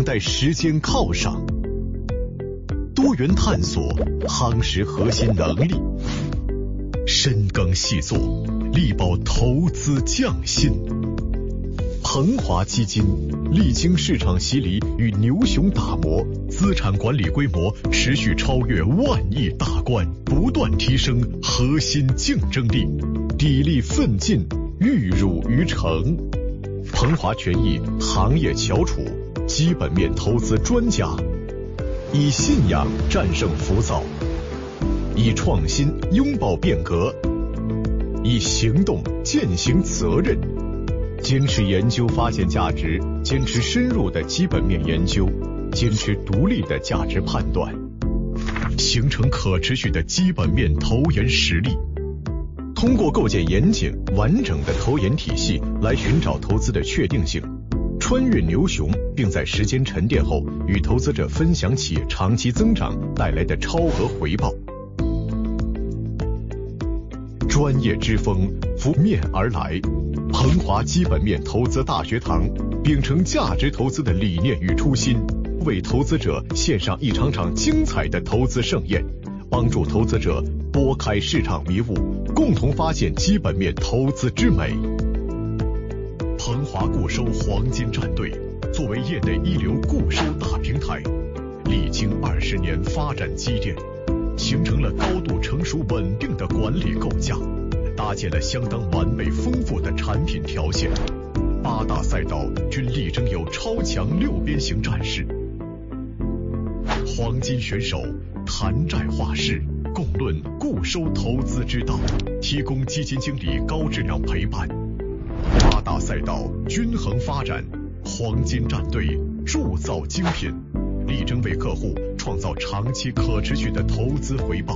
等待时间犒赏。多元探索，夯实核心能力，深耕细作，力保投资匠心。鹏华基金历经市场洗礼与牛熊打磨，资产管理规模持续超越10000亿大关，不断提升核心竞争力，砥砺奋进，玉汝于成。鹏华权益行业翘楚，基本面投资专家，以信仰战胜浮躁，以创新拥抱变革，以行动践行责任。坚持研究发现价值，坚持深入的基本面研究，坚持独立的价值判断，形成可持续的基本面投研实力。通过构建严谨完整的投研体系来寻找投资的确定性，穿越牛熊，并在时间沉淀后与投资者分享企业长期增长带来的超额回报。专业之风拂面而来，鹏华基本面投资大学堂秉承价值投资的理念与初心，为投资者献上一场场精彩的投资盛宴，帮助投资者拨开市场迷雾，共同发现基本面投资之美。鹏华固收黄金战队作为业内一流固收大平台，历经20年发展积淀，形成了高度成熟稳定的管理构架，搭建了相当完美丰富的产品条线，8大赛道均力争有超强6边形战士。黄金选手谈债话事，共论固收投资之道，提供基金经理高质量陪伴。8大赛道均衡发展，黄金战队铸造精品，力争为客户创造长期可持续的投资回报。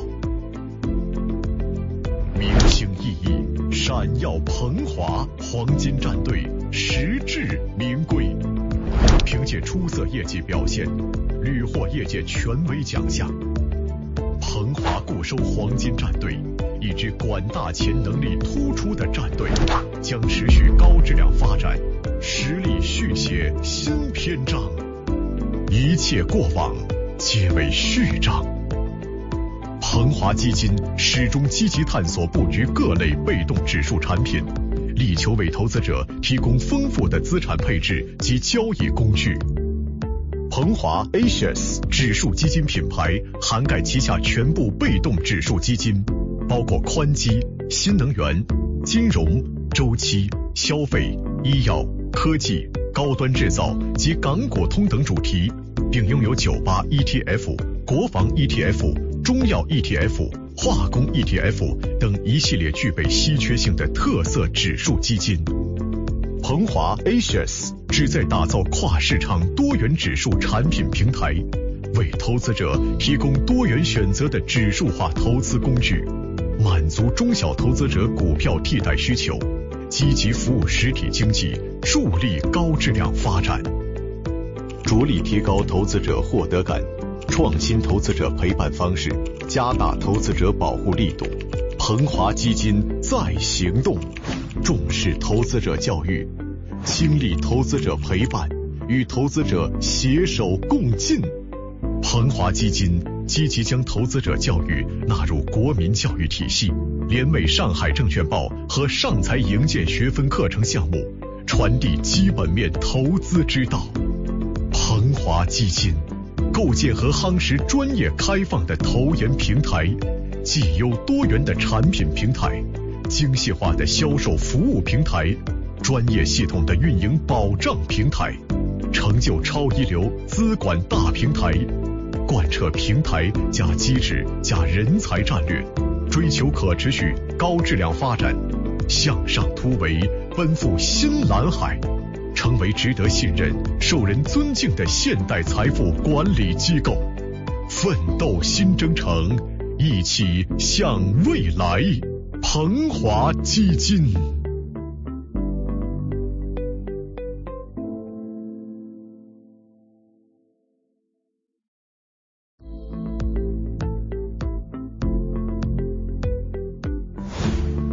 明星熠熠，闪耀鹏华，黄金战队实至名归。凭借出色业绩表现，屡获业界权威奖项。鹏华固收黄金战队，一支管大钱能力突出的战队，将持续高质量发展，实力续写新篇章。一切过往皆为序章。鹏华基金始终积极探索布局各类被动指数产品，力求为投资者提供丰富的资产配置及交易工具。鹏华 Asias 指数基金品牌涵盖旗下全部被动指数基金，包括宽基、新能源、金融、周期、消费、医药、科技、高端制造及港股通等主题，并拥有98 ETF、国防 ETF、中药 ETF、化工 ETF 等一系列具备稀缺性的特色指数基金。鹏华 Asias 旨在打造跨市场多元指数产品平台，为投资者提供多元选择的指数化投资工具，满足中小投资者股票替代需求，积极服务实体经济，助力高质量发展。着力提高投资者获得感，创新投资者陪伴方式，加大投资者保护力度。鹏华基金在行动，重视投资者教育，倾力投资者陪伴，与投资者携手共进。鹏华基金积极将投资者教育纳入国民教育体系，联袂上海证券报和上财营建学分课程项目，传递基本面投资之道。鹏华基金构建和夯实专业开放的投研平台，既有多元的产品平台，精细化的销售服务平台，专业系统的运营保障平台，成就超一流资管大平台，贯彻平台加机制加人才战略，追求可持续高质量发展，向上突围，奔赴新蓝海，成为值得信任、受人尊敬的现代财富管理机构。奋斗新征程，一起向未来。鹏华基金。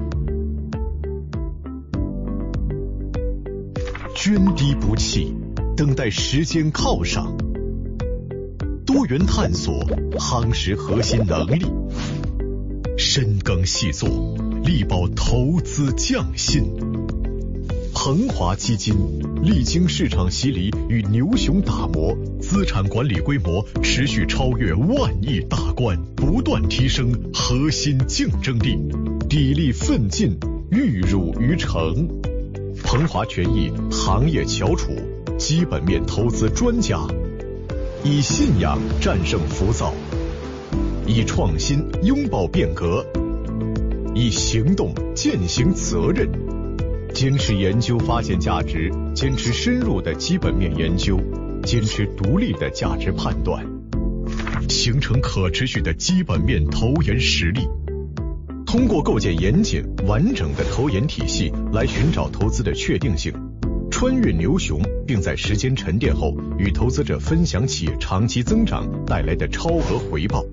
涓滴不弃， 等待时间犒赏。多元探索，夯实核心能力，深耕细作，力保投资匠心。鹏华基金历经市场洗礼与牛熊打磨，资产管理规模持续超越10000亿大关，不断提升核心竞争力，砥砺奋进，玉汝于成。鹏华权益行业翘楚，基本面投资专家，以信仰战胜浮躁，以创新拥抱变革，以行动践行责任。坚持研究发现价值，坚持深入的基本面研究，坚持独立的价值判断，形成可持续的基本面投研实力。通过构建严谨完整的投研体系来寻找投资的确定性，穿越牛熊，并在时间沉淀后与投资者分享企业长期增长带来的超额回报。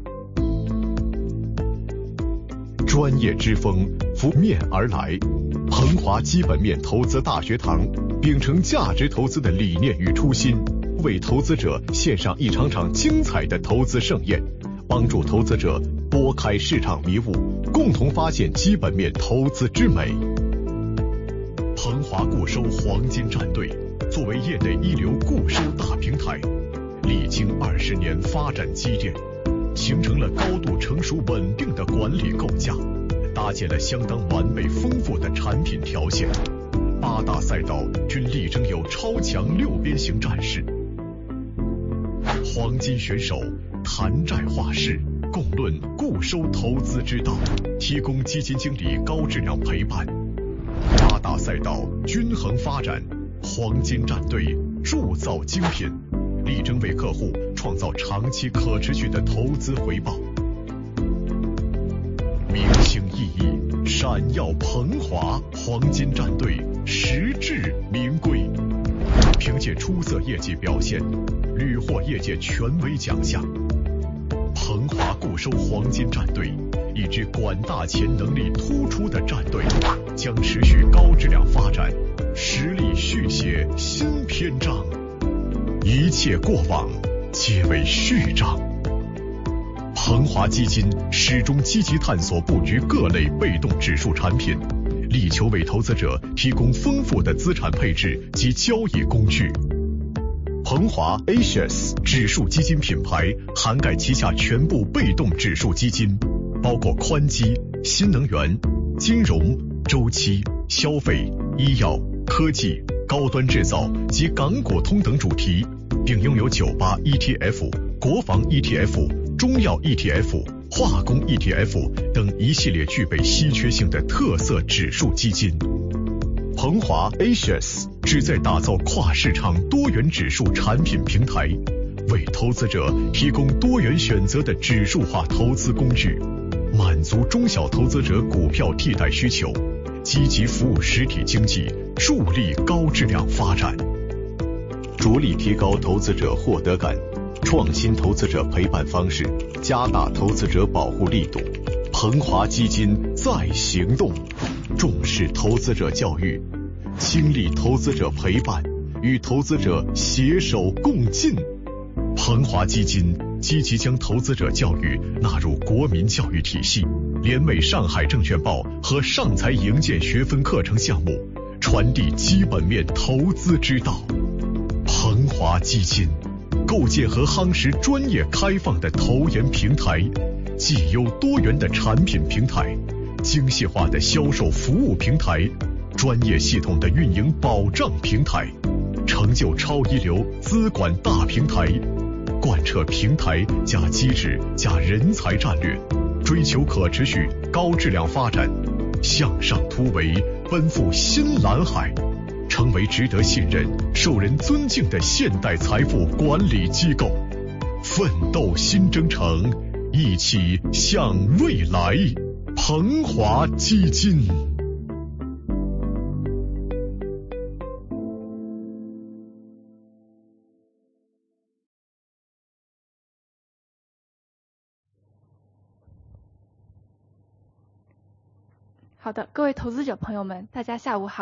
专业之风拂面而来，鹏华基本面投资大学堂秉承价值投资的理念与初心，为投资者献上一场场精彩的投资盛宴，帮助投资者拨开市场迷雾，共同发现基本面投资之美。鹏华固收黄金战队作为业内一流固收大平台，历经20年发展积淀，形成了高度成熟稳定的管理构架，搭建了相当完美丰富的产品条线，8大赛道均力争有超强6边形战士。黄金选手谈债话事，共论固收投资之道，提供基金经理高质量陪伴。8大赛道均衡发展，黄金战队铸造精品，力争为客户创造长期可持续的投资回报。明星熠熠，闪耀鹏华，黄金战队实至名归。凭借出色业绩表现，屡获业界权威奖项。鹏华固收黄金战队，一支管大钱能力突出的战队，将持续高质量发展，实力续写新篇章。一切过往皆为序章。鹏华基金始终积极探索布局各类被动指数产品，力求为投资者提供丰富的资产配置及交易工具。鹏华 Asias 指数基金品牌涵盖旗下全部被动指数基金，包括宽基、新能源、金融、周期、消费、医药、科技、高端制造及港股通等主题，并拥有98 ETF、国防 ETF、中药 ETF、化工 ETF 等一系列具备稀缺性的特色指数基金。鹏华 Asias 旨在打造跨市场多元指数产品平台，为投资者提供多元选择的指数化投资工具，满足中小投资者股票替代需求，积极服务实体经济，助力高质量发展。着力提高投资者获得感，创新投资者陪伴方式，加大投资者保护力度。鹏华基金在行动，重视投资者教育，倾力投资者陪伴，与投资者携手共进。鹏华基金积极将投资者教育纳入国民教育体系，联袂上海证券报和上财营建学分课程项目，传递基本面投资之道。鹏华基金构建和夯实专业开放的投研平台，既有多元的产品平台，精细化的销售服务平台，专业系统的运营保障平台，成就超一流资管大平台，贯彻平台加机制加人才战略，追求可持续高质量发展，向上突围，奔赴新蓝海，成为值得信任、受人尊敬的现代财富管理机构。奋斗新征程，一起向未来。鹏华基金。 好的，各位投资者朋友们，大家下午好，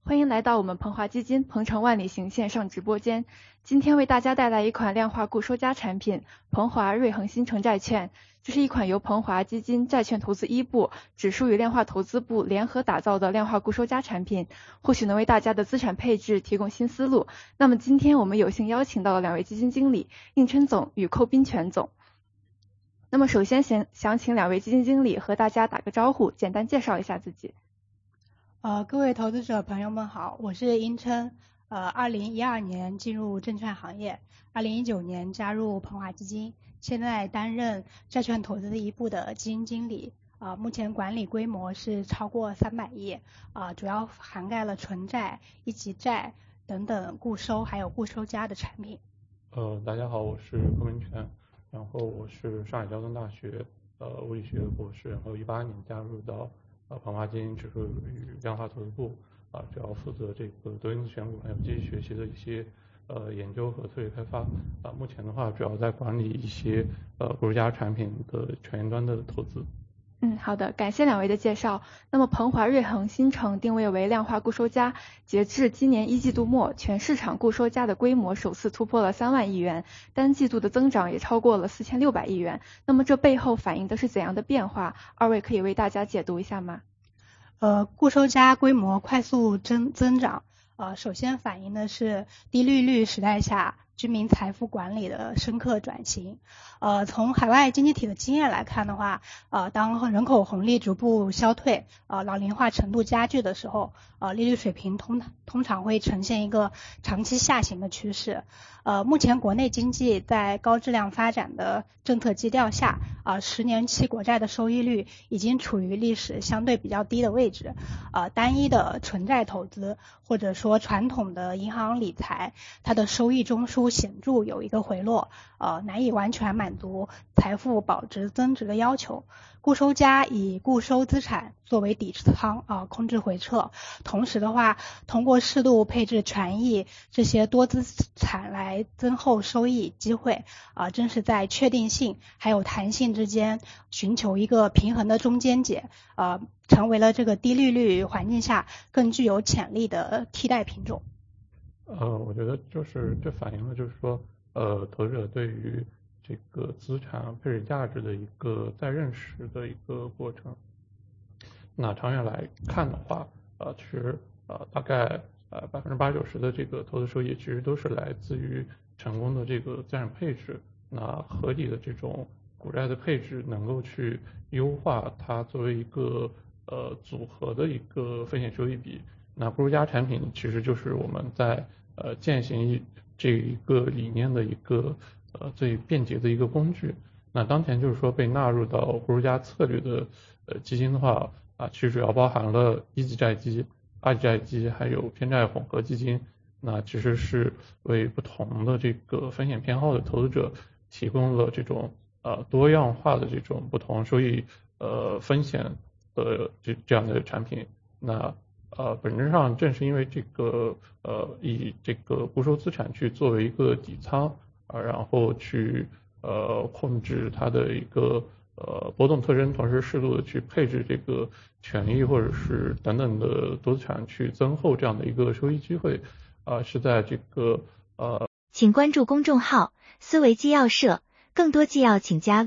欢迎来到我们鹏华基金鹏程万里行线上直播间。今天为大家带来一款量化固收加产品鹏华瑞恒新城债券。这是一款由鹏华基金债券投资一部、指数与量化投资部联合打造的量化固收加产品，或许能为大家的资产配置提供新思路。那么今天我们有幸邀请到了2位基金经理应琛总与寇斌全总。那么首先想请2位基金经理和大家打个招呼，简单介绍一下自己。 各位投资者朋友们好，我是应琛。2012年进入证券行业，2019年加入鹏华基金，现在担任债券投资一部的基金经理。目前管理规模是超过300亿，主要涵盖了纯债、一级债等等固收还有固收加的产品。 大家好，我是寇明全，然后我是上海交通大学物理学博士，然后18年加入到鹏华基金指数与量化投资部，主要负责这个多因子选股还有机器学习的一些研究和策略开发。目前的话主要在管理一些固收加产品的全源端的投资。 好的，感谢2位的介绍。那么鹏华瑞恒新城定位为量化固收加，截至今年1季度末，全市场固收加的规模首次突破了3万亿元，单季度的增长也超过了4600亿元。那么这背后反映的是怎样的变化？2位可以为大家解读一下吗？ 固收加规模快速增长，首先反映的是低利率时代下居民财富管理的深刻转型。从海外经济体的经验来看的话，当人口红利逐步消退，老龄化程度加剧的时候，利率水平通常会呈现一个长期下行的趋势。目前国内经济在高质量发展的政策基调下，10年期国债的收益率已经处于历史相对比较低的位置。单一的纯债投资或者说传统的银行理财，它的收益中枢显著有一个回落，难以完全满足财富保值增值的要求。固收加以固收资产作为底仓，控制回撤，同时的话通过适度配置权益这些多资产来增厚收益机会，正是在确定性还有弹性之间寻求一个平衡的中间解，成为了这个低利率环境下更具有潜力的替代品种。 我觉得就是这反映了就是说投资者对于这个资产配置价值的一个再认识的一个过程。那长远来看的话，其实大概80%-90%的这个投资收益其实都是来自于成功的这个资产配置。那合理的这种股债的配置能够去优化它作为一个组合的一个风险收益比。那固收加产品其实就是我们在践行这一个理念的一个最便捷的一个工具。那当前就是说被纳入到固收加策略的基金的话其实主要包含了一级债基、二级债基还有偏债混合基金。那其实是为不同的这个风险偏好的投资者提供了这种多样化的这种不同收益风险的这样的产品。那本质上正是因为这个以这个固收资产去作为一个底仓然后去控制它的一个波动特征，同时适度的去配置这个权益或者是等等的多资产去增厚这样的一个收益机会是在这个请关注公众号思维纪要社，更多纪要请加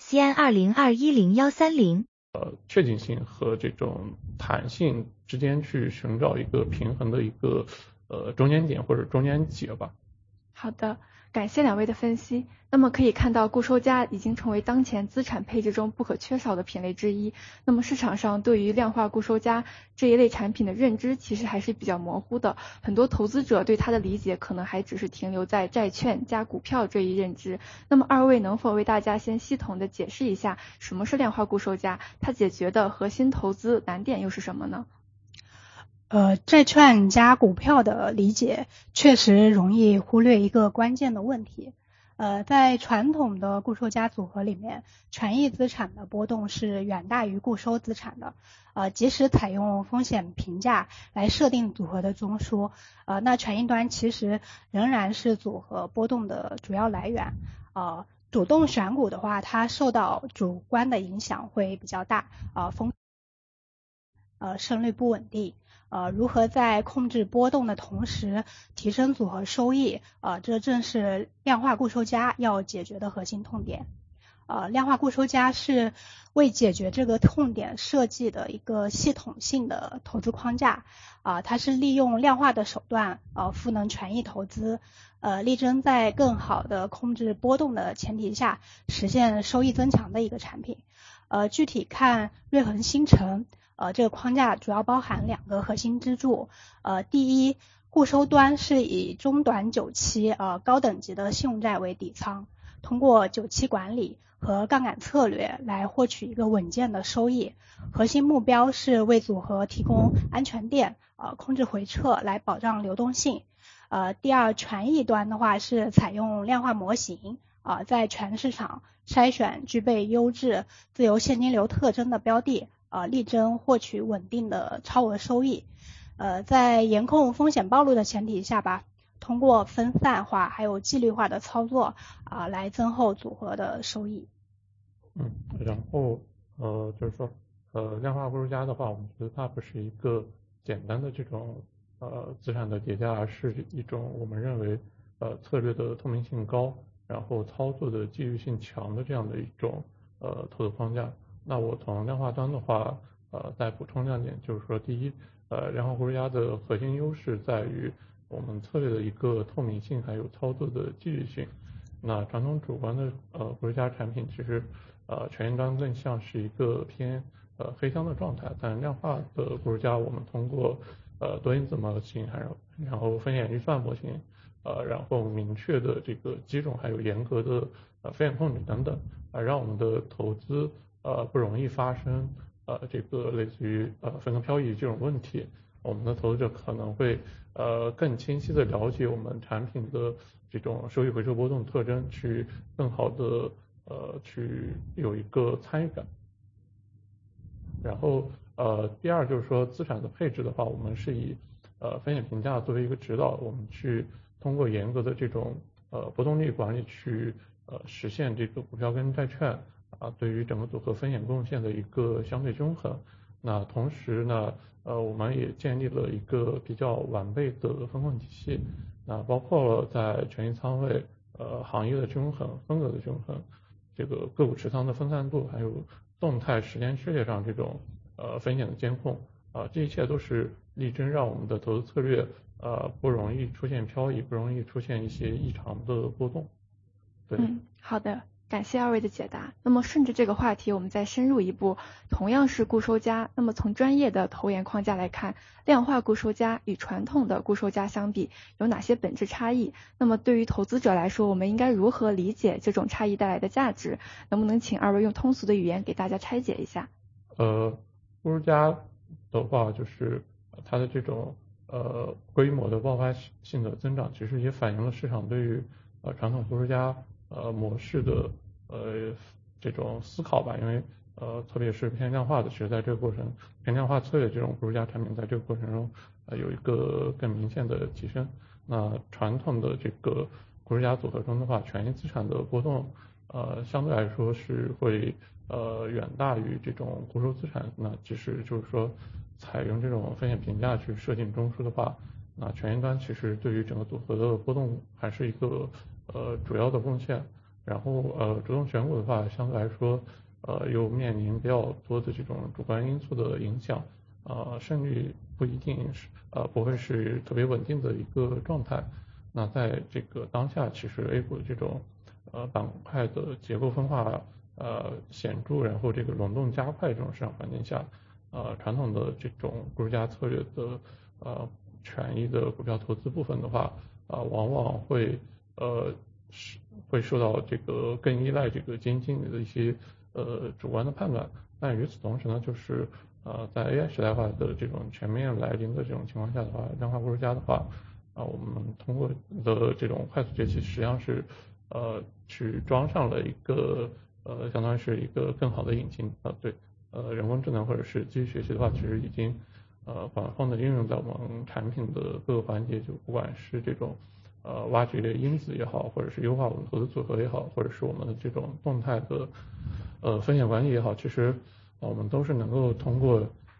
VCN20210130。 确定性和这种弹性之间去寻找一个平衡的一个中间点或者中间解吧。 好的，感谢2位的分析。那么可以看到固收加已经成为当前资产配置中不可缺少的品类之一。那么市场上对于量化固收加这一类产品的认知其实还是比较模糊的，很多投资者对它的理解可能还只是停留在债券加股票这一认知。那么2位能否为大家先系统的解释一下什么是量化固收加，它解决的核心投资难点又是什么呢？ 债券加股票的理解确实容易忽略一个关键的问题。在传统的固收加组合里面，权益资产的波动是远大于固收资产的。即使采用风险评价来设定组合的中枢，那权益端其实仍然是组合波动的主要来源。主动选股的话，它受到主观的影响会比较大， 胜率不稳定。如何在控制波动的同时提升组合收益，这正是量化固收加要解决的核心痛点。量化固收加是为解决这个痛点设计的一个系统性的投资框架。它是利用量化的手段赋能权益投资，力争在更好的控制波动的前提下实现收益增强的一个产品。具体看瑞恒新城，这个框架主要包含2个核心支柱。第一，固收端是以中短久期高等级的信用债为底仓，通过久期管理和杠杆策略来获取一个稳健的收益，核心目标是为组合提供安全垫，控制回撤来保障流动性。第二，权益端的话是采用量化模型，在全市场筛选具备优质自由现金流特征的标的，力争获取稳定的超额收益。在严控风险暴露的前提下吧，通过分散化还有纪律化的操作来增厚组合的收益。 然后就是说量化固收加的话，我们觉得它不是一个简单的这种资产的叠加，而是一种我们认为策略的透明性高，然后操作的纪律性强的这样的一种投资框架。那我从量化端的话再补充2点，就是说第一，量化固收加的核心优势在于我们策略的一个透明性，还有操作的纪律性。那传统主观的固收加产品其实权益端更像是一个偏黑箱的状态，但量化的固收加我们通过多因子模型，然后风险预算模型，然后明确的这个基种，还有严格的风险控制等等，让我们的投资不容易发生这个类似于分割漂移这种问题。我们的投资者可能会更清晰的了解我们产品的这种收益回撤波动特征，去更好的去有一个参与感。然后第二就是说资产的配置的话，我们是以风险评价作为一个指导，我们去通过严格的这种波动率管理去实现这个股票跟债券对于整个组合风险贡献的一个相对均衡。那同时呢我们也建立了一个比较完备的风控体系，那包括了在权益仓位行业的均衡、风格的均衡，这个个股持仓的分散度，还有动态时间序列上这种风险的监控这一切都是力争让我们的投资策略不容易出现漂移，不容易出现一些异常的波动。对， 好的，感谢2位的解答。那么顺着这个话题，我们再深入一步，同样是固收加，那么从专业的投研框架来看，量化固收加与传统的固收加相比，有哪些本质差异？那么对于投资者来说，我们应该如何理解这种差异带来的价值？能不能请2位用通俗的语言给大家拆解一下？ 固收加的话，就是它的这种规模的爆发性的增长，其实也反映了市场对于传统固收加模式的这种思考吧。因为特别是偏量化的，其实在这个过程偏量化策略这种固收加产品在这个过程中有一个更明显的提升。那传统的这个固收加组合中的话，权益资产的波动相对来说是会远大于这种固收资产。那即使就是说采用这种风险评价去设定中枢的话，那权益端其实对于整个组合的波动还是一个主要的贡献。然后主动选股的话，相对来说又面临比较多的这种主观因素的影响，胜率不一定是不会是特别稳定的一个状态。那在这个当下，其实 A 股的这种板块的结构分化显著，然后这个轮动加快这种市场环境下，传统的这种固收加策略的权益的股票投资部分的话，往往会受到这个更依赖这个基金经理的一些主观的判断。但与此同时呢，就是在 AI 时代化的这种全面来临的这种情况下的话，量化固收加的话我们通过的这种快速崛起，实际上是去装上了一个相当于是一个更好的引擎对人工智能或者是机器学习的话，其实已经广泛的应用在我们产品的各个环节，就不管是这种挖掘因子也好，或者是优化我们投资组合也好，或者是我们的这种动态的风险管理也好，其实我们都是能够通过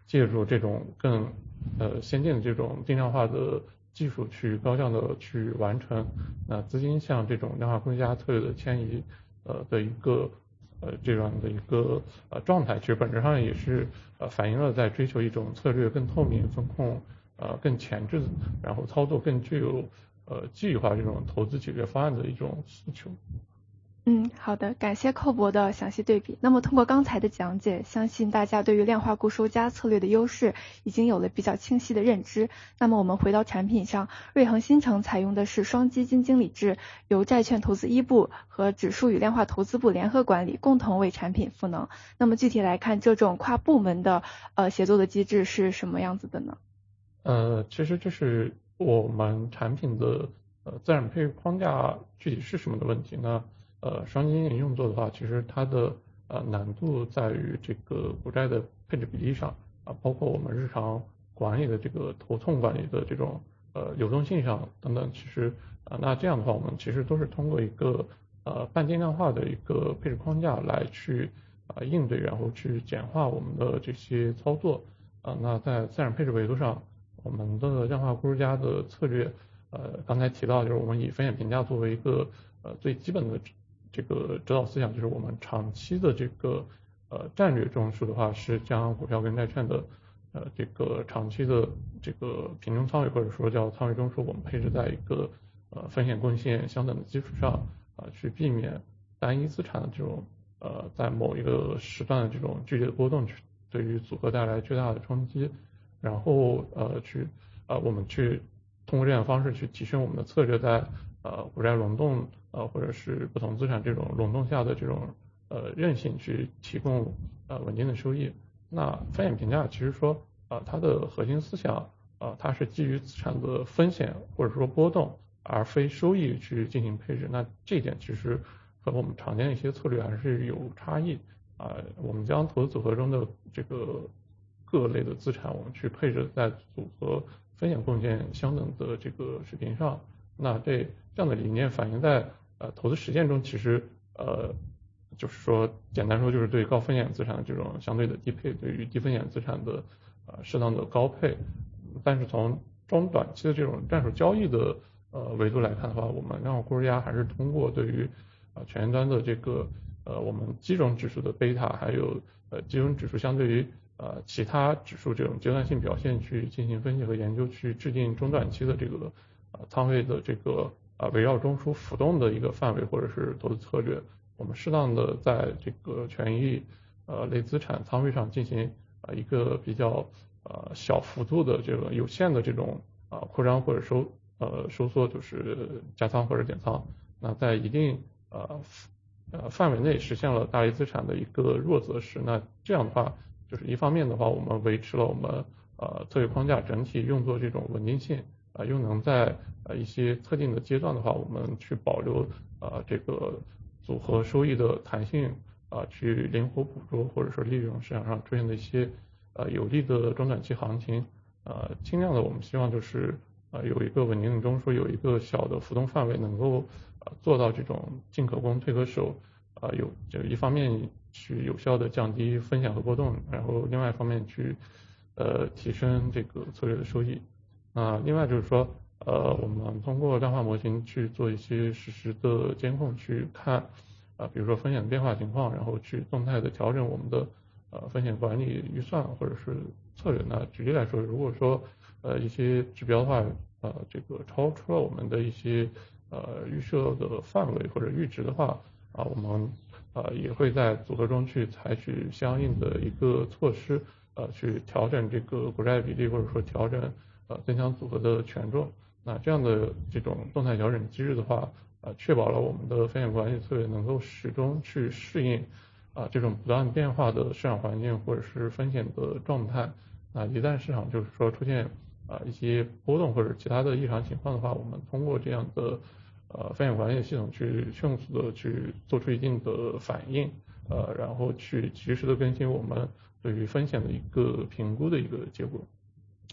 借助这种更先进的这种定量化的技术去高效的去完成那资金向这种量化工具加策略的迁移的一个这样的一个状态，其实本质上也是反映了在追求一种策略更透明、风控更前置，然后操作更具有纪律化这种投资解决方案的一种诉求。 好的，感谢寇博的详细对比。那么通过刚才的讲解，相信大家对于量化固收加策略的优势已经有了比较清晰的认知。那么我们回到产品上，瑞恒新城采用的是双基金经理制，由债券投资一部和指数与量化投资部联合管理，共同为产品赋能。那么具体来看，这种跨部门的协作的机制是什么样子的呢？ 其实这是我们产品的资产配置框架具体是什么的问题呢？双基金用作的话，其实它的难度在于这个股债的配置比例上包括我们日常管理的这个头寸管理的这种流动性上等等，其实那这样的话，我们其实都是通过一个半定量化的一个配置框架来去应对，然后去简化我们的这些操作那在资产配置维度上，我们的量化估值加的策略刚才提到就是我们以风险评价作为一个最基本的这个指导思想，就是我们长期的这个战略中枢的话是将股票跟债券的这个长期的这个平均仓位或者说叫仓位中枢，我们配置在一个风险贡献相等的基础上去避免单一资产的这种在某一个时段的这种剧烈的波动对于组合带来巨大的冲击，然后我们去通过这样的方式去提升我们的策略在股债轮动或者是不同资产这种轮动下的这种韧性，去提供稳定的收益。那风险评价其实说它的核心思想它是基于资产的风险或者说波动而非收益去进行配置，那这一点其实和我们常见的一些策略还是有差异我们将投资组合中的这个各类的资产我们去配置在组合风险贡献相等的这个水平上，那这样的理念反映在投资实践中，其实就是说简单说就是对高风险资产的这种相对的低配，对于低风险资产的适当的高配。但是从中短期的这种战术交易的维度来看的话，我们量化估值加还是通过对于权益端的这个我们基种指数的贝塔，还有基种指数相对于其他指数这种阶段性表现去进行分析和研究，去制定中短期的这个仓位的这个围绕中枢浮动的一个范围或者是投资策略。我们适当的在这个权益类资产仓位上进行一个比较小幅度的这个有限的这种扩张或者收缩，就是加仓或者减仓。那在一定范围内实现了大类资产的一个弱择时，那这样的话就是一方面的话，我们维持了我们策略框架整体用作这种稳定性又能在一些特定的阶段的话，我们去保留这个组合收益的弹性去灵活捕捉或者说利用市场上出现的一些有利的中短期行情尽量的我们希望就是有一个稳定的中枢，有一个小的浮动范围，能够做到这种进可攻退可守就一方面去有效的降低风险和波动，然后另外一方面去提升这个策略的收益。另外就是说我们通过量化模型去做一些实时的监控，去看比如说风险的变化情况，然后去动态的调整我们的风险管理预算或者是策略。那举例来说，如果说一些指标的话这个超出了我们的一些预设的范围或者阈值的话我们也会在组合中去采取相应的一个措施去调整这个股债比例，或者说调整增强组合的权重。那这样的这种动态调整机制的话确保了我们的风险管理策略能够始终去适应这种不断变化的市场环境或者是风险的状态。一旦市场就是说出现一些波动或者其他的异常情况的话，我们通过这样的风险管理系统去迅速的去做出一定的反应然后去及时的更新我们对于风险的一个评估的一个结果。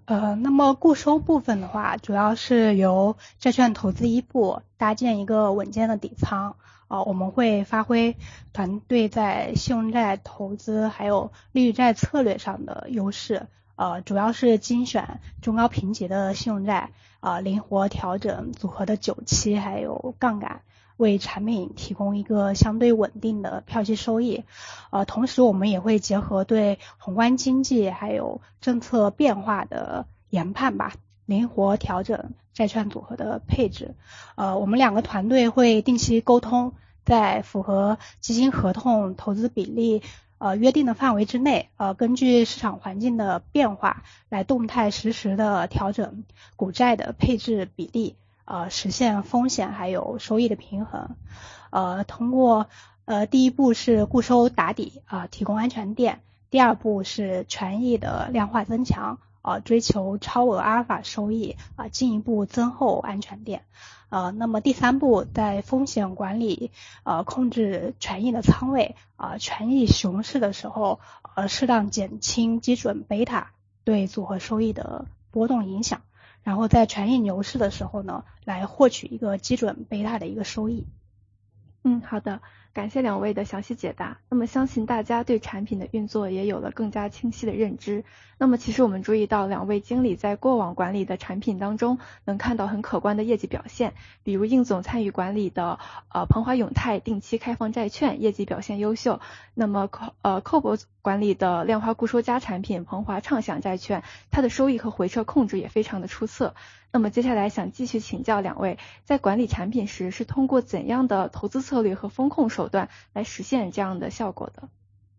那么固收部分的话，主要是由债券投资一部搭建一个稳健的底仓。我们会发挥团队在信用债投资还有利率债策略上的优势。主要是精选中高评级的信用债，灵活调整组合的久期还有杠杆，为产品提供一个相对稳定的票息收益。同时我们也会结合对宏观经济还有政策变化的研判吧，灵活调整债券组合的配置。我们两个团队会定期沟通，在符合基金合同投资比例约定的范围之内，根据市场环境的变化来动态实时的调整股债的配置比例，实现风险还有收益的平衡。通过第一步是固收打底，提供安全垫；第二步是权益的量化增强，追求超额阿尔法收益，进一步增厚安全垫。那么第三步在风险管理，控制权益的仓位，权益熊市的时候，适当减轻基准贝塔对组合收益的波动影响，然后在权益牛市的时候呢，来获取一个基准贝塔的一个收益。 好的，感谢两位的详细解答。那么相信大家对产品的运作也有了更加清晰的认知。那么其实我们注意到两位经理在过往管理的产品当中能看到很可观的业绩表现，比如应总参与管理的鹏华永泰定期开放债券业绩表现优秀，那么寇博管理的量化固收加产品鹏华畅享债券，它的收益和回撤控制也非常的出色。那么接下来想继续请教两位，在管理产品时是通过怎样的投资策略和风控手段来实现这样的效果的？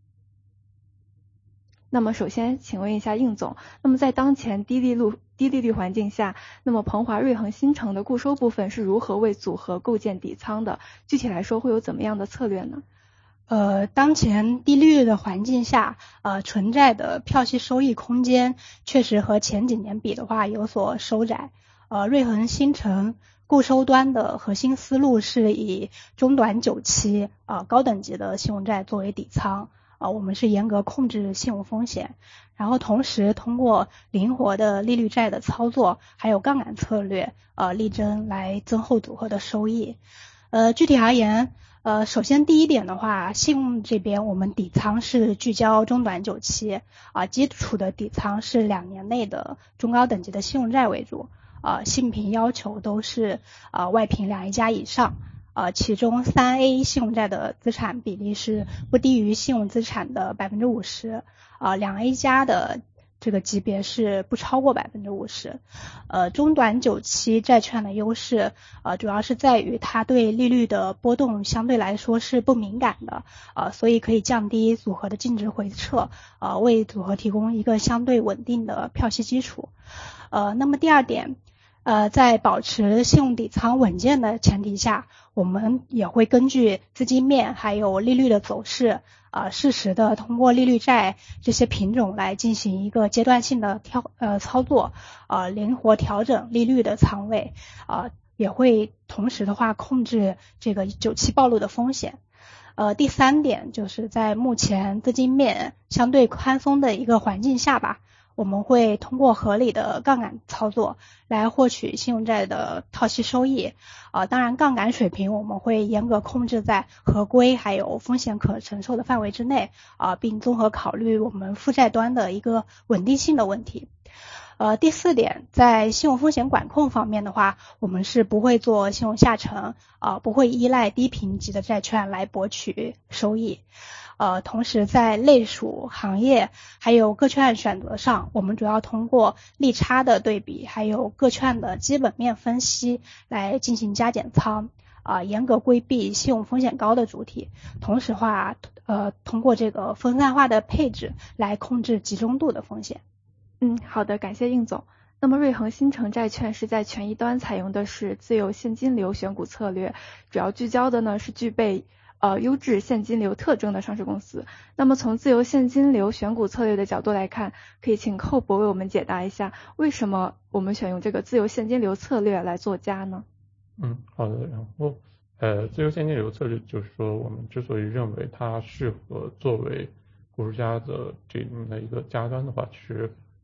那么首先请问一下应总，那么在当前低利率环境下，那么鹏华瑞恒新城的固收部分是如何为组合构建底仓的？具体来说会有怎么样的策略呢？ 当前低利率的环境下，纯债的票息收益空间确实和前几年比的话有所收窄。瑞恒新城固收端的核心思路是以中短久期高等级的信用债作为底仓，我们是严格控制信用风险，然后同时通过灵活的利率债的操作还有杠杆策略力争来增厚组合的收益。具体而言，首先第一点的话，信用这边我们底仓是聚焦中短久期，基础的底仓是2年内的中高等级的信用债为主，信评要求都是外评2A+ 以上，其中3A 信用债的资产比例是不低于信用资产的 50%， 2A+ 的这个级别是不超过 50%。中短久期债券的优势主要是在于它对利率的波动相对来说是不敏感的，所以可以降低组合的净值回撤，为组合提供一个相对稳定的票息基础。那么第二点，在保持信用底仓稳健的前提下，我们也会根据资金面还有利率的走势，适时的通过利率债这些品种来进行一个阶段性的操作，灵活调整利率的仓位，也会同时的话控制这个久期暴露的风险。第三点就是在目前资金面相对宽松的一个环境下吧，我们会通过合理的杠杆操作来获取信用债的套息收益。当然杠杆水平我们会严格控制在合规还有风险可承受的范围之内，并综合考虑我们负债端的一个稳定性的问题。第四点，在信用风险管控方面的话，我们是不会做信用下沉，不会依赖低评级的债券来博取收益。同时在类属行业还有各券选择上，我们主要通过利差的对比还有各券的基本面分析来进行加减仓，严格规避信用风险高的主体，同时通过这个分散化的配置来控制集中度的风险。 好的，感谢应总。那么瑞恒新城债券是在权益端采用的是自由现金流选股策略，主要聚焦的呢是具备优质现金流特征的上市公司。那么从自由现金流选股策略的角度来看，可以请寇博为我们解答一下，为什么我们选用这个自由现金流策略来做加呢？ 好的。然后自由现金流策略就是说，我们之所以认为它适合作为固收加的这样的一个加端的话，其实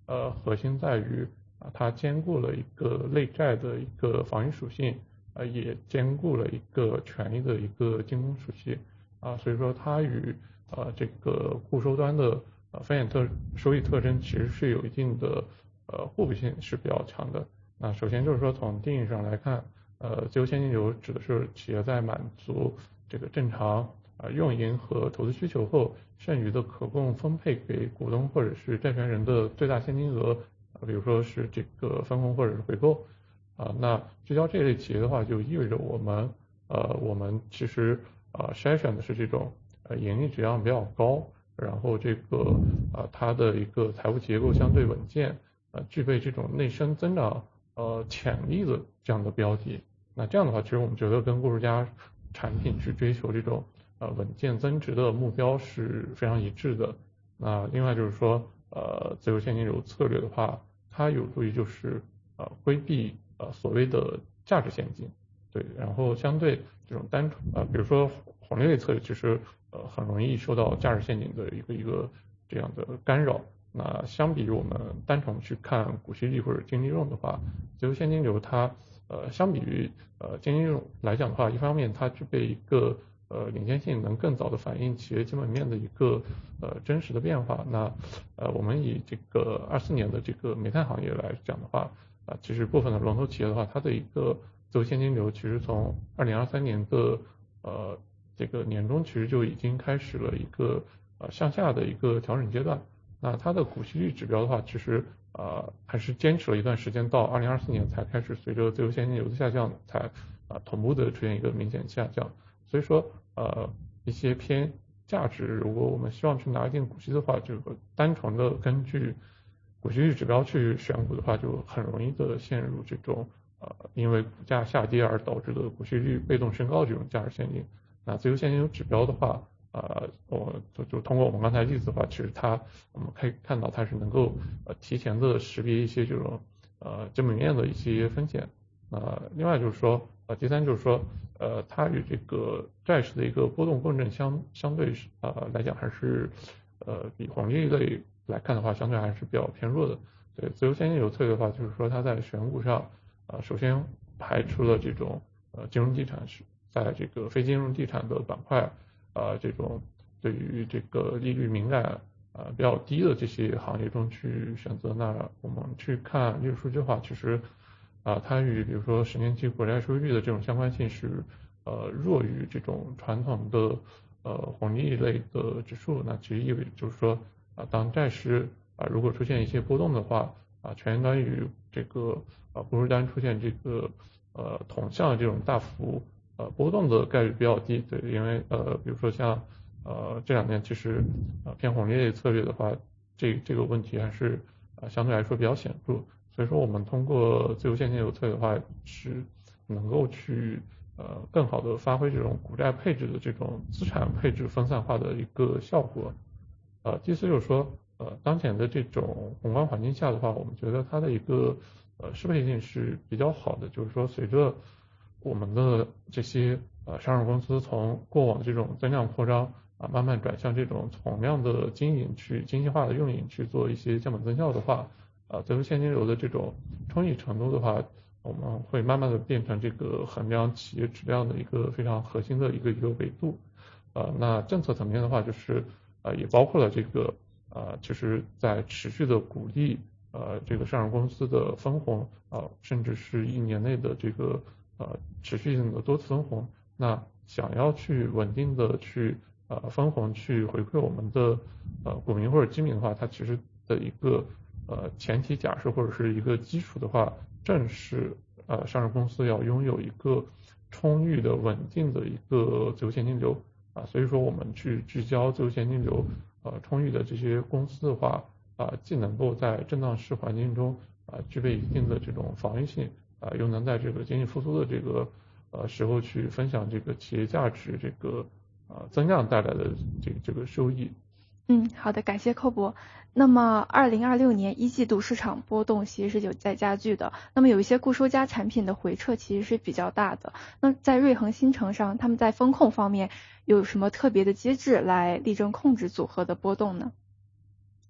核心在于它兼顾了一个类债的一个防御属性，也兼顾了一个权益的一个进攻属性，所以说它与这个固收端的风险收益特征其实是有一定的互补性是比较强的。那首先就是说从定义上来看，自由现金流指的是企业在满足这个正常运营和投资需求后，剩余的可供分配给股东或者是债权人的最大现金额，比如说是这个分红或者是回购。那聚焦这类企业的话，就意味着我们其实筛选的是这种盈利质量比较高，然后这个它的一个财务结构相对稳健，具备这种内生增长潜力的这样的标的。那这样的话，其实我们觉得跟固收加产品去追求这种稳健增值的目标是非常一致的。那另外就是说自由现金流策略的话，它有助于就是规避所谓的价值陷阱。对，然后相对这种比如说红利类策略其实很容易受到价值陷阱的一个这样的干扰。那相比于我们单纯去看股息率或者净利润的话，自由现金流它相比于净利润来讲的话，一方面它具备一个领先性，能更早的反映企业基本面的一个真实的变化。那我们以这个24年的这个煤炭行业来讲的话，其实部分的龙头企业的话，它的一个自由现金流其实从2023年的这个年中其实就已经开始了一个向下的一个调整阶段。那它的股息率指标的话，其实还是坚持了一段时间，到2024年才开始随着自由现金流的下降，才同步的出现一个明显下降。所以说一些偏价值，如果我们希望去拿一定股息的话，这个单纯的根据股息率指标去选股的话，就很容易的陷入这种因为股价下跌而导致的股息率被动升高的这种价值陷阱。那自由现金流指标的话，我就通过我们刚才例子的话，其实我们可以看到它是能够提前的识别一些这种基本面的一些风险。另外就是说第三就是说它与这个债市的一个波动共振相对来讲还是比红利类来看的话，相对还是比较偏弱的。对，自由现金流策略的话，就是说它在选股上首先排除了这种金融地产是在这个非金融地产的板块这种对于这个利率敏感比较低的这些行业中去选择。那我们去看利率数据的话，其实它与比如说10年期国债收益率的这种相关性是弱于这种传统的红利类的指数。那其实意味着就是说当债市如果出现一些波动的话，权益端与这个固收端出现这个同向的这种大幅波动的概率比较低。对，因为比如说像这2年其实偏红利类策略的话，这个问题还是相对来说比较显著。所以说我们通过自由现金流策略的话，是能够去更好的发挥这种股债配置的这种资产配置分散化的一个效果。第四就是说当前的这种宏观环境下的话，我们觉得它的一个适配性是比较好的。就是说随着我们的这些上市公司从过往这种增量扩张慢慢转向这种总量的经营去精细化的运营去做一些降本增效的话，自由现金流的这种充裕程度的话，我们会慢慢的变成这个衡量企业质量的一个非常核心的一个维度。那政策层面的话，就是也包括了这个其实在持续的鼓励这个上市公司的分红甚至是1年内的这个持续性的多次分红。那想要去稳定的去分红去回馈我们的股民或者基民的话，它其实的一个前提假设或者是一个基础的话，正是上市公司要拥有一个充裕的稳定的一个自由现金流所以说我们去聚焦自由现金流充裕的这些公司的话既能够在震荡市环境中具备一定的这种防御性又能在这个经济复苏的这个时候去分享这个企业价值这个增量带来的这个收益。 好的，感谢寇博。那么2026年1季度市场波动其实是有在加剧的，那么有一些固收加产品的回撤其实是比较大的。那在瑞恒新城上，他们在风控方面有什么特别的机制来力争控制组合的波动呢？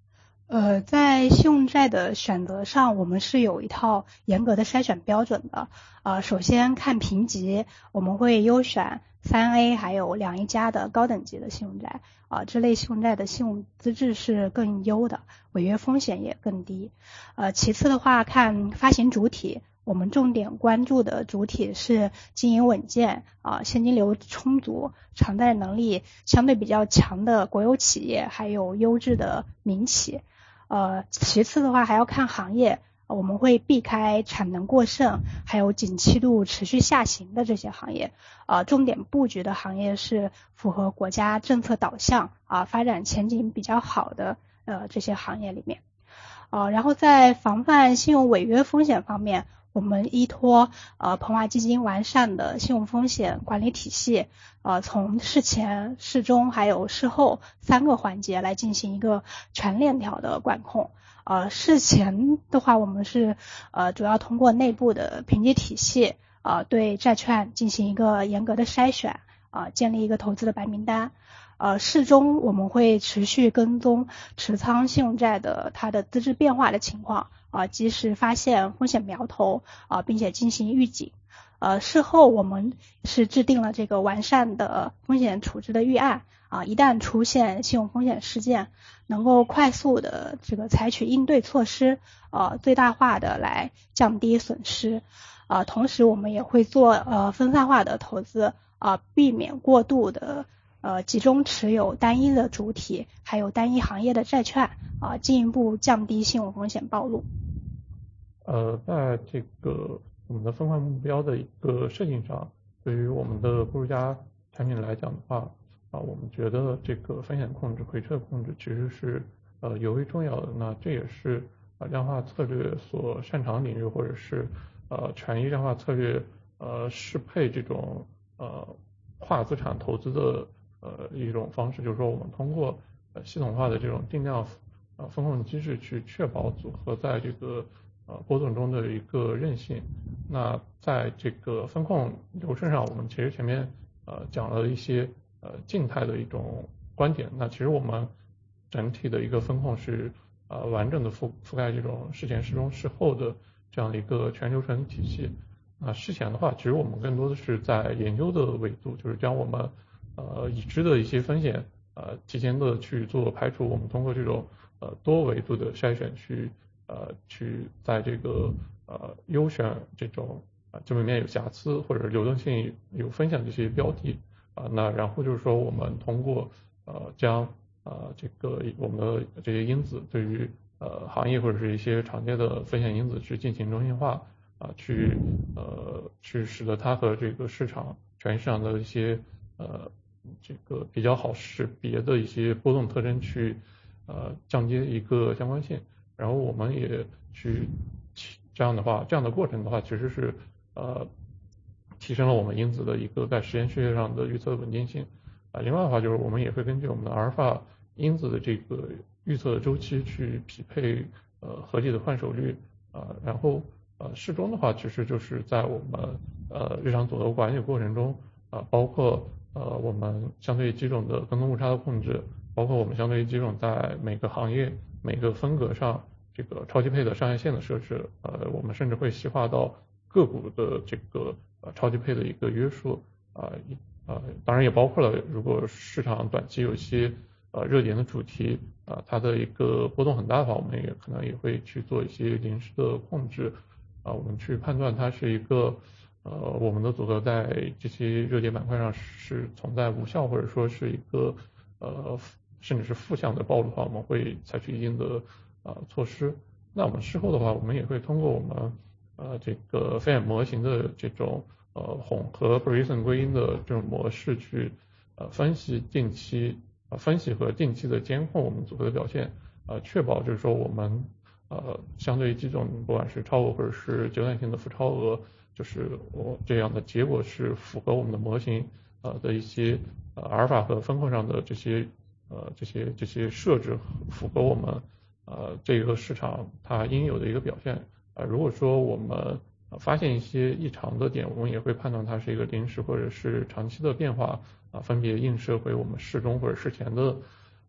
在信用债的选择上，我们是有一套严格的筛选标准的。首先看评级，我们会优选3A 还有2A 加的高等级的信用债。这类信用债的信用资质是更优的，违约风险也更低。其次的话，看发行主体。我们重点关注的主体是经营稳健现金流充足、偿贷能力相对比较强的国有企业，还有优质的民企。其次的话还要看行业，我们会避开产能过剩还有景气度持续下行的这些行业。重点布局的行业是符合国家政策导向发展前景比较好的这些行业里面。然后在防范信用违约风险方面，我们依托鹏华基金完善的信用风险管理体系，从事前、事中还有事后3个环节来进行一个全链条的管控。事前的话，我们是主要通过内部的评级体系对债券进行一个严格的筛选建立一个投资的白名单。事中我们会持续跟踪持仓信用债的它的资质变化的情况及时发现风险苗头并且进行预警。事后我们是制定了这个完善的风险处置的预案一旦出现信用风险事件，能够快速的这个采取应对措施最大化的来降低损失。同时我们也会做分散化的投资避免过度的集中持有单一的主体还有单一行业的债券进一步降低信用风险暴露。 在这个我们的分换目标的一个设定上，对于我们的步入加产品来讲的话我们觉得这个风险控制、回撤控制其实是尤为重要的。那这也是量化策略所擅长领域，或者是权益量化策略适配这种跨资产投资的一种方式，就是说我们通过系统化的这种定量风控机制去确保组合在这个波动中的一个韧性。那在这个风控流程上，我们其实前面讲了一些静态的一种观点。那其实我们整体的一个风控是完整的覆盖这种事前、事中、事后的这样的一个全流程体系。那事前的话，其实我们更多的是在研究的维度，就是将我们已知的一些风险提前的去做排除。我们通过这种多维度的筛选去在这个优选这种基本面有瑕疵或者流动性有风险的这些标的那然后就是说我们通过将这个我们的这些因子对于行业或者是一些常见的风险因子去进行中心化去使得它和这个市场权益市场的一些这个比较好识别的一些波动特征去降低一个相关性。然后我们也去这样的过程的话，其实是提升了我们因子的一个在实验世界上的预测稳定性另外的话就是我们也会根据我们的阿尔法因子的这个预测的周期去匹配合理的换手率然后适中的话其实就是在我们日常左右管理过程中包括我们相对机种的跟踪误差的控制，包括我们相对于机种在每个行业每个分隔上这个超级配的上下限的设置我们甚至会细化到个股的这个超级配的一个约束当然也包括了如果市场短期有一些热点的主题它的一个波动很大的话，我们也可能也会去做一些临时的控制我们去判断它是一个我们的组合在这些热点板块上是存在无效或者说是一个甚至是负向的暴露的话，我们会采取一定的措施。那我们事后的话，我们也会通过我们这个风险模型的这种混合 Bayesian 归因的这种模式去分析和定期的监控我们组合的表现确保就是说我们相对于这种不管是超额或者是阶段性的负超额就是这样的结果是符合我们的模型的一些阿尔法和风控上的这些设置符合我们这个市场它应有的一个表现如果说我们发现一些异常的点，我们也会判断它是一个临时或者是长期的变化分别映射回我们事中或者事前的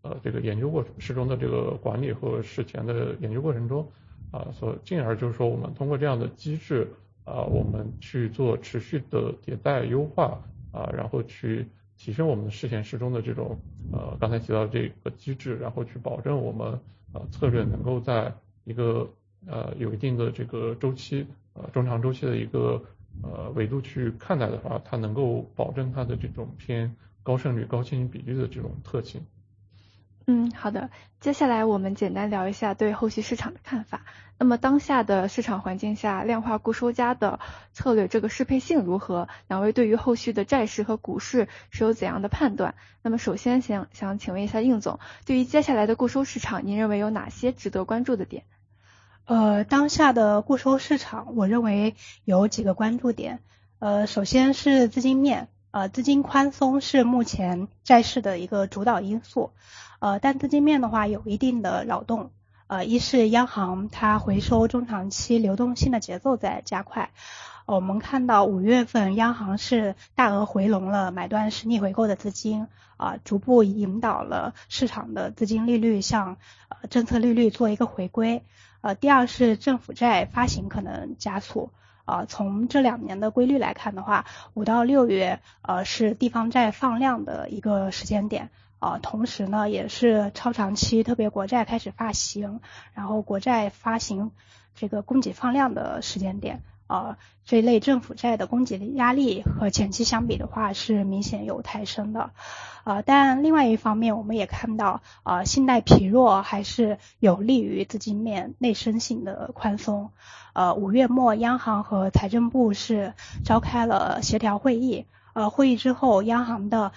这个研究过程事中的这个管理和事前的研究过程中进而就是说我们通过这样的机制我们去做持续的迭代优化然后去提升我们的事前事中的这种刚才提到的这个机制，然后去保证我们策略能够在一个有一定的这个周期中长周期的一个维度去看待的话，它能够保证它的这种偏高胜率、高现金比率的这种特性。 好的，接下来我们简单聊一下对后续市场的看法。那么当下的市场环境下，量化固收加的策略这个适配性如何？两位对于后续的债市和股市是有怎样的判断？那么首先想请问一下应总，对于接下来的固收市场，您认为有哪些值得关注的点？ 当下的固收市场，我认为有几个关注点。首先是资金面，资金宽松是目前债市的一个主导因素。但资金面的话有一定的扰动。一是央行它回收中长期流动性的节奏在加快。我们看到5月份央行是大额回笼了买断式逆回购的资金，逐步引导了市场的资金利率向政策利率做一个回归。第二是政府债发行可能加速。从这2年的规律来看的话，5到6月是地方债放量的一个时间点。同时呢也是超长期特别国债开始发行，然后国债发行这个供给放量的时间点。这一类政府债的供给压力和前期相比的话是明显有抬升的。但另外一方面我们也看到信贷疲弱还是有利于资金面内生性的宽松。5月末央行和财政部是召开了协调会议。会议之后，央行的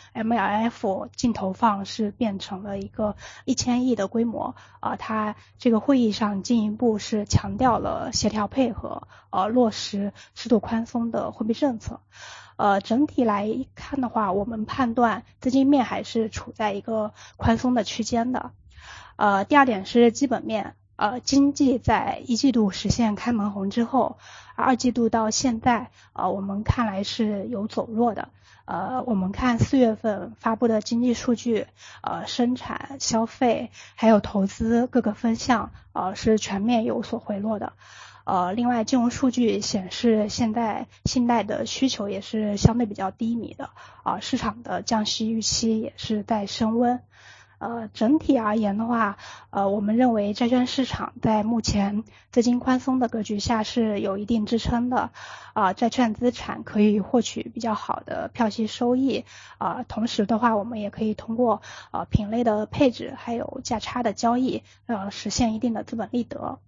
MLF 净投放是变成了一个1000亿的规模。它这个会议上进一步是强调了协调配合，落实适度宽松的货币政策。整体来看的话，我们判断资金面还是处在一个宽松的区间的。第二点是基本面。经济在1季度实现开门红之后，2季度到现在我们看来是有走弱的。我们看4月份发布的经济数据，生产、消费还有投资各个分项是全面有所回落的。另外金融数据显示现在信贷的需求也是相对比较低迷的，市场的降息预期也是在升温。整体而言的话，我们认为债券市场在目前资金宽松的格局下是有一定支撑的。债券资产可以获取比较好的票息收益。同时的话，我们也可以通过品类的配置还有价差的交易，实现一定的资本利得。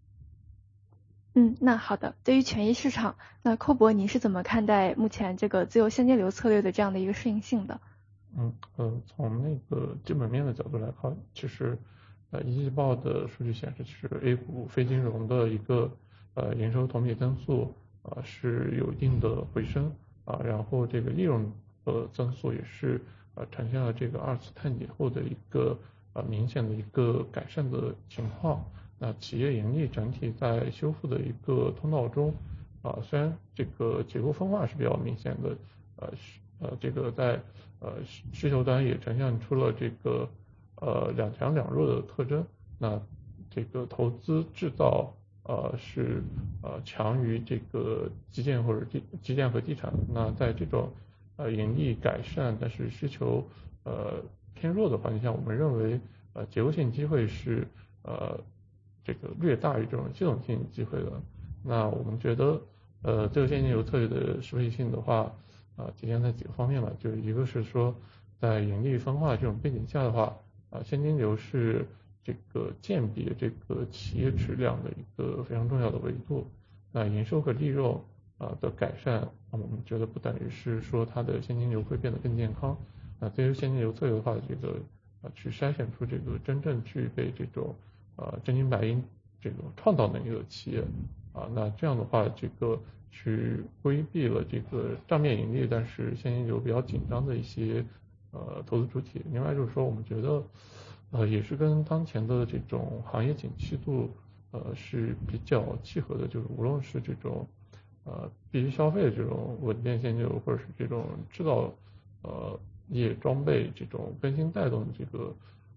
那好的。对于权益市场，那寇博您是怎么看待目前这个自由现金流策略的这样的一个适应性的？ 从那个基本面的角度来看，其实一季报的数据显示，其实 A 股非金融的一个营收同比增速是有一定的回升然后这个利润的增速也是呈现了这个2次探底后的一个明显的一个改善的情况。那企业盈利整体在修复的一个通道中虽然这个结构分化是比较明显的，这个在需求端也呈现出了这个两强两弱的特征。那这个投资制造是强于这个基建或者基建和地产。那在这种盈利改善但是需求偏弱的环境下，我们认为结构性机会是这个略大于这种系统性机会的。那我们觉得这个现金流策略的适配性的话体现在几个方面吧。就是一个是说在盈利分化这种背景下的话现金流是这个鉴别这个企业质量的一个非常重要的维度。那营收和利润的改善我们觉得不等于是说它的现金流会变得更健康。对于现金流策略的话，这个去筛选出这个真正具备这种真金白银这种创造能力的企业那这样的话这个去规避了这个账面盈利但是现金流比较紧张的一些投资主体。另外就是说我们觉得也是跟当前的这种行业景气度是比较契合的。就是无论是这种必须消费的这种稳定现金流，或者是这种制造业装备这种更新带动的这个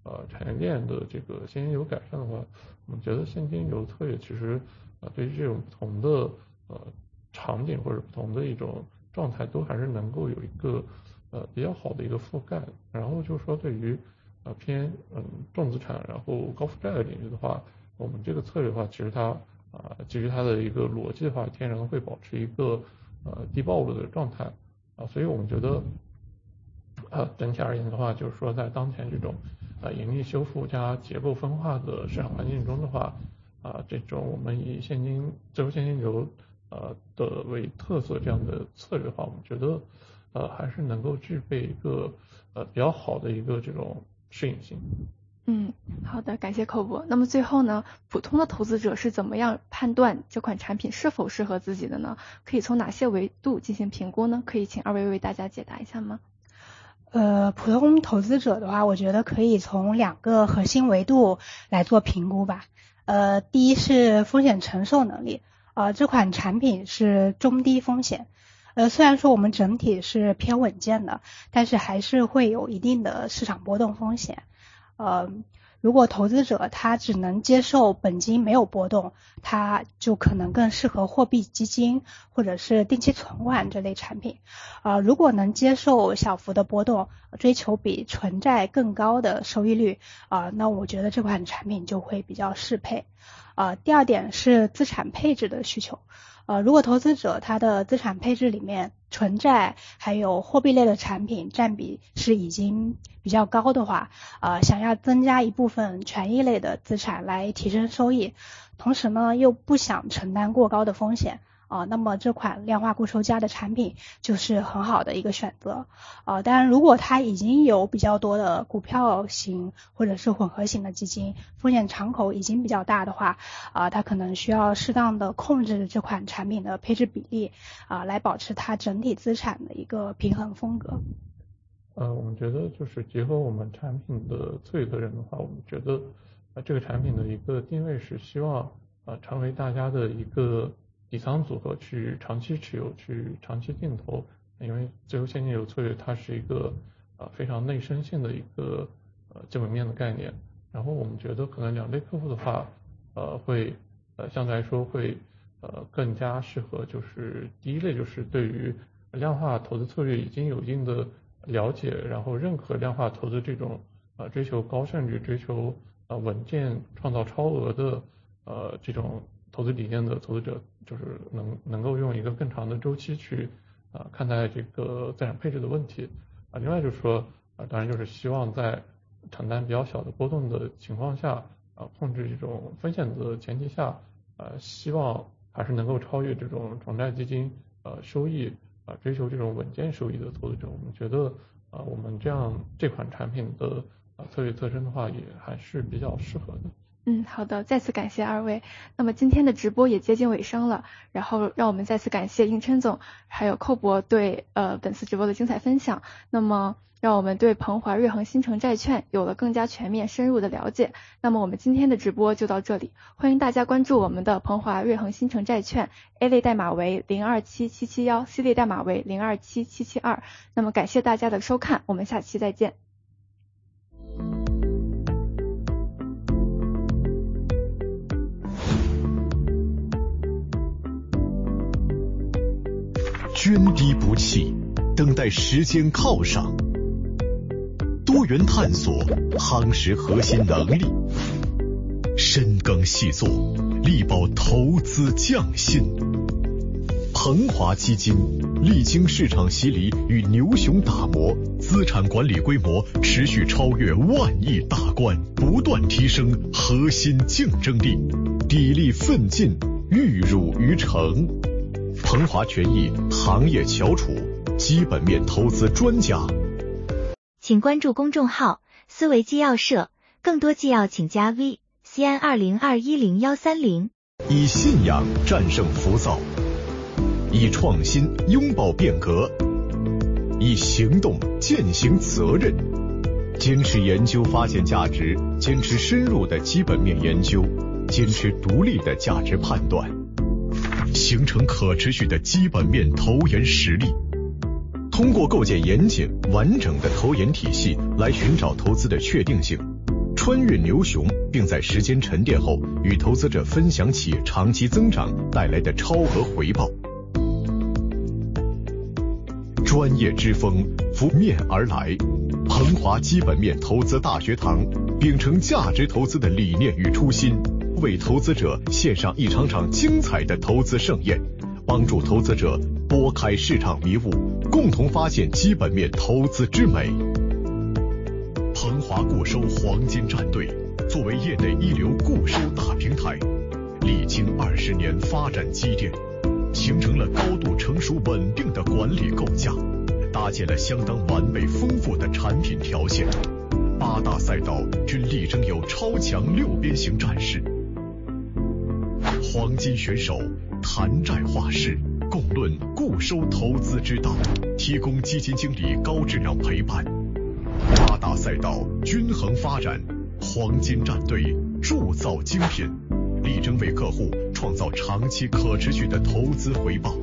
产业链的这个现金流改善的话，我们觉得现金流策略其实对于这种不同的场景或者不同的一种状态，都还是能够有一个比较好的一个覆盖。然后就是说对于偏重资产然后高负债的领域的话，我们这个策略的话，其实它基于它的一个逻辑的话，天然会保持一个低暴露的状态所以我们觉得整体而言的话，就是说在当前这种盈利修复加结构分化的市场环境中的话这种我们以自由现金流的为特色这样的策略的话，我们觉得还是能够具备一个比较好的一个这种适应性。 好的，感谢寇博。那么最后呢，普通的投资者是怎么样判断这款产品是否适合自己的呢？可以从哪些维度进行评估呢？可以请二位为大家解答一下吗？ 普通投资者的话，我觉得可以从2个核心维度来做评估吧。第一是风险承受能力，这款产品是中低风险。虽然说我们整体是偏稳健的，但是还是会有一定的市场波动风险。如果投资者他只能接受本金没有波动，他就可能更适合货币基金或者是定期存款这类产品。如果能接受小幅的波动，追求比纯债更高的收益率，那我觉得这款产品就会比较适配。第二点是资产配置的需求。如果投资者他的资产配置里面纯债还有货币类的产品占比是已经比较高的话，想要增加一部分权益类的资产来提升收益，同时呢又不想承担过高的风险，那么这款量化固收加的产品就是很好的一个选择。当然如果它已经有比较多的股票型或者是混合型的基金，风险敞口已经比较大的话，它可能需要适当的控制这款产品的配置比例，来保持它整体资产的一个平衡风格。 我们觉得就是结合我们产品的策略特征的话，我们觉得这个产品的一个定位是希望成为大家的一个底仓组合，去长期持有，去长期定投。因为自由现金流策略它是一个非常内生性的一个基本面的概念。然后我们觉得可能2类客户的话会相对来说会更加适合，就是第一类就是对于量化投资策略已经有一定的了解，然后认可量化投资这种追求高胜率、追求稳健、创造超额的这种投资理念的投资者，就是能够用一个更长的周期去看待这个资产配置的问题另外就是说当然就是希望在承担比较小的波动的情况下控制这种风险的前提下希望还是能够超越这种纯债基金收益追求这种稳健收益的投资者。我们觉得我们这款产品的策略特征的话也还是比较适合的。 好的，再次感谢二位。那么今天的直播也接近尾声了，然后让我们再次感谢应琛总还有寇博对本次直播的精彩分享。那么让我们对鹏华瑞恒新城债券有了更加全面深入的了解。那么我们今天的直播就到这里，欢迎大家关注我们的鹏华瑞恒新城债券 A 类代码为027771 ，C 类代码为027772。那么感谢大家的收看，我们下期再见。 涓滴不弃，等待时间犒赏。多元探索，夯实核心能力。深耕细作，力保投资匠心。鹏华基金历经市场洗礼与牛熊打磨，资产管理规模持续超越10000亿大关，不断提升核心竞争力，砥砺奋进，玉汝于成。鹏华权益行业翘楚，基本面投资专家。 请关注公众号思维纪要社，更多纪要请加 V CN20210130。 以信仰战胜浮躁，以创新拥抱变革，以行动践行责任。坚持研究发现价值，坚持深入的基本面研究，坚持独立的价值判断，形成可持续的基本面投研实力。通过构建严谨完整的投研体系来寻找投资的确定性， 穿越牛熊，并在时间沉淀后与投资者分享企业长期增长带来的超额回报。专业之风拂面而来，鹏华基本面投资大学堂秉承价值投资的理念与初心，为投资者献上一场场精彩的投资盛宴，帮助投资者拨开市场迷雾，共同发现基本面投资之美。鹏华固收黄金战队作为业内一流固收大平台，历经20年发展积淀，形成了高度成熟稳定的管理构架，搭建了相当完备丰富的产品条线，8大赛道均力争有超强6边形战士。黄金选手谈债话事，共论固收投资之道，提供基金经理高质量陪伴。8大赛道均衡发展，黄金战队铸造精品，力争为客户创造长期可持续的投资回报。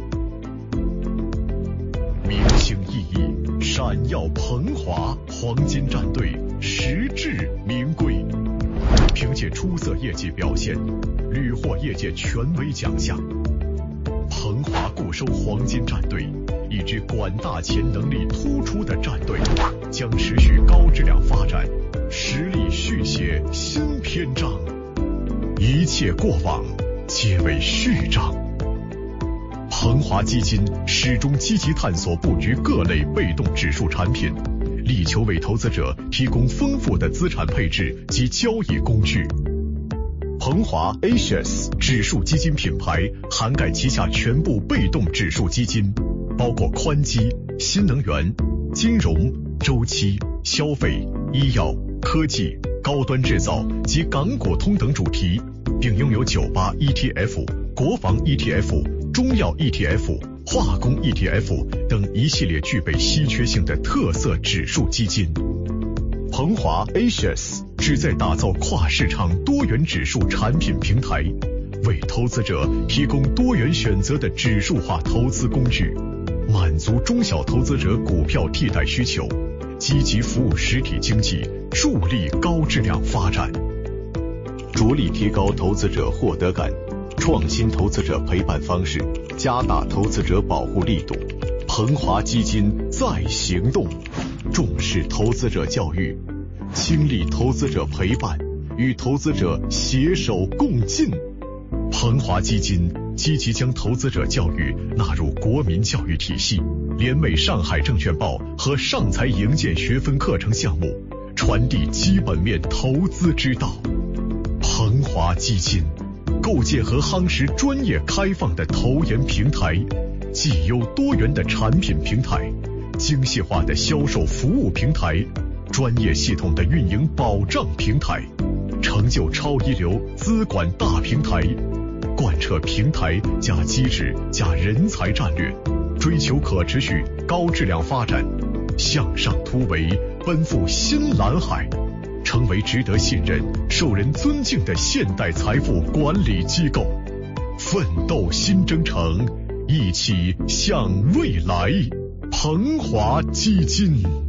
明星熠熠，闪耀鹏华，黄金战队实至名归。凭借出色业绩表现，屡获业界权威奖项。鹏华固收黄金战队，一支管大钱能力突出的战队，将持续高质量发展，实力续写新篇章。一切过往皆为序章。鹏华基金始终积极探索布局各类被动指数产品，力求为投资者提供丰富的资产配置及交易工具。鹏华 Asias 指数基金品牌涵盖旗下全部被动指数基金，包括宽基、新能源、金融、周期、消费、医药、科技、高端制造及港股通等主题，并拥有98 ETF、国防 ETF、中药 ETF、化工 ETF 等一系列具备稀缺性的特色指数基金。鹏华 Asias 旨在打造跨市场多元指数产品平台，为投资者提供多元选择的指数化投资工具，满足中小投资者股票替代需求，积极服务实体经济，助力高质量发展。着力提高投资者获得感，创新投资者陪伴方式，加大投资者保护力度。鹏华基金在行动，重视投资者教育，倾力投资者陪伴，与投资者携手共进。鹏华基金积极将投资者教育纳入国民教育体系，联袂上海证券报和上财营建学分课程项目，传递基本面投资之道。鹏华基金构建和夯实专业开放的投研平台，既有多元的产品平台，精细化的销售服务平台，专业系统的运营保障平台，成就超一流资管大平台，贯彻平台加机制加人才战略，追求可持续高质量发展，向上突围，奔赴新蓝海，成为值得信任、受人尊敬的现代财富管理机构。奋斗新征程，一起向未来。鹏华基金。